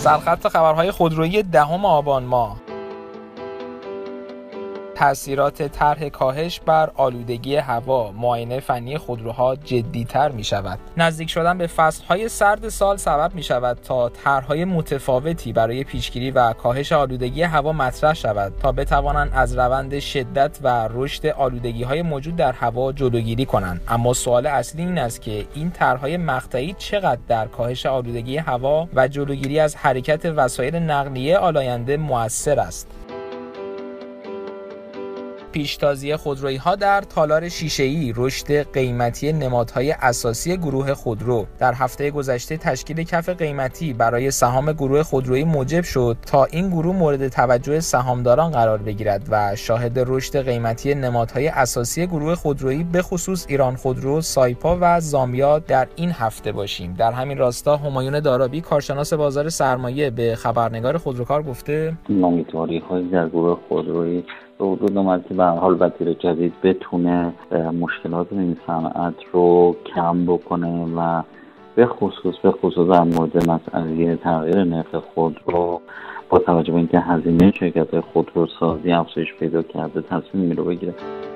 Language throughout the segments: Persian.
سرخط خبرهای خودرویی 10 آبان ماه. تأثیرات طرح کاهش بر آلودگی هوا، معاینه فنی خودروها جدی‌تر می‌شود. نزدیک شدن به فصل‌های سرد سال سبب می‌شود تا طرح‌های متفاوتی برای پیشگیری و کاهش آلودگی هوا مطرح شود تا بتوانند از روند شدت و رشد آلودگی‌های موجود در هوا جلوگیری کنند. اما سوال اصلی این است که این طرح‌های مقطعی چقدر در کاهش آلودگی هوا و جلوگیری از حرکت وسایل نقلیه آلاینده مؤثر است. پیشتازی خودرویی‌ها در تالار شیشه‌ای، رشد قیمتی نمادهای اساسی گروه خودرو. در هفته گذشته تشکیل کف قیمتی برای سهام گروه خودرویی موجب شد تا این گروه مورد توجه سهامداران قرار بگیرد و شاهد رشد قیمتی نمادهای اساسی گروه خودرویی به خصوص ایران خودرو، سایپا و زامیا در این هفته باشیم. در همین راستا همایون دارابی، کارشناس بازار سرمایه، به خبرنگار خودروکار گفته: امیدواری‌های در گروه خودرویی به وجود اومد که به هر حال وزیر جدید بتونه مشکلات این صنعت رو کم بکنه و به خصوص در مورد مسئله تغییر نرخ خودرو با توجه به اینکه هزینه شرکت خودروسازی افزایش پیدا کرده تصمیمی رو بگیره.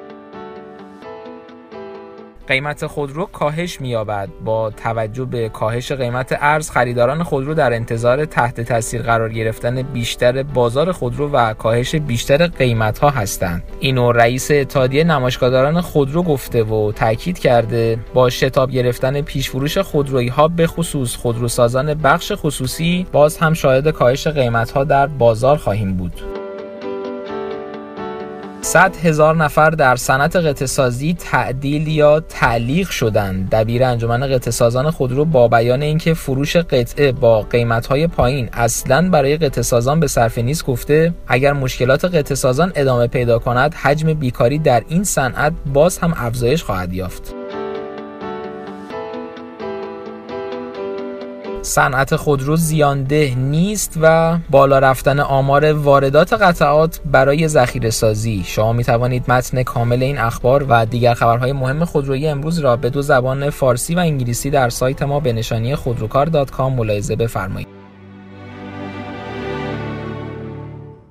قیمت خودرو کاهش می‌یابد. با توجه به کاهش قیمت ارز، خریداران خودرو در انتظار تحت تاثیر قرار گرفتن بیشتر بازار خودرو و کاهش بیشتر قیمت‌ها هستند. اینو رئیس اتحادیه نمایشگاهداران خودرو گفته و تاکید کرده با شتاب گرفتن پیش‌فروش خودرویی‌ها به خصوص خودروسازان بخش خصوصی باز هم شاهد کاهش قیمت‌ها در بازار خواهیم بود. 100,000 نفر در صنعت قطعه‌سازی تعدیل یا تعلیق شدند. دبیر انجمن قطعه‌سازان خودرو با بیان اینکه فروش قطعه با قیمت‌های پایین اصلاً برای قطعه‌سازان به صرفه نیست گفته اگر مشکلات قطعه‌سازان ادامه پیدا کند، حجم بیکاری در این صنعت باز هم افزایش خواهد یافت. صنعت خودرو زیانده نیست و بالا رفتن آمار واردات قطعات برای ذخیره سازی. شما می توانید متن کامل این اخبار و دیگر خبرهای مهم خودرویی امروز را به 2 زبان فارسی و انگلیسی در سایت ما به نشانی خودروکار.com ملاحظه بفرمایید.